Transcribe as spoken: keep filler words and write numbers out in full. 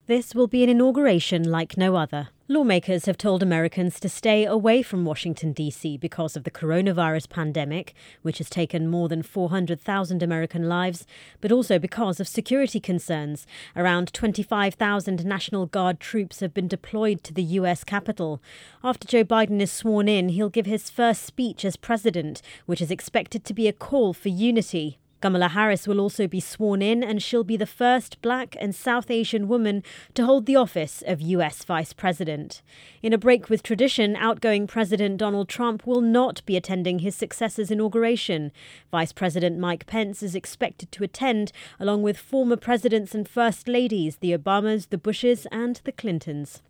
This will be an inauguration like no other. Lawmakers have told Americans to stay away from Washington, D C because of the coronavirus pandemic, which has taken more than four hundred thousand American lives, but also because of security concerns. Around twenty-five thousand National Guard troops have been deployed to the U S Capitol. After Joe Biden is sworn in, he'll give his first speech as president, which is expected to be a call for unity. Kamala Harris will also be sworn in, and she'll be the first Black and South Asian woman to hold the office of U S Vice President. In a break with tradition, outgoing President Donald Trump will not be attending his successor's inauguration. Vice President Mike Pence is expected to attend, along with former presidents and first ladies, the Obamas, the Bushes and the Clintons.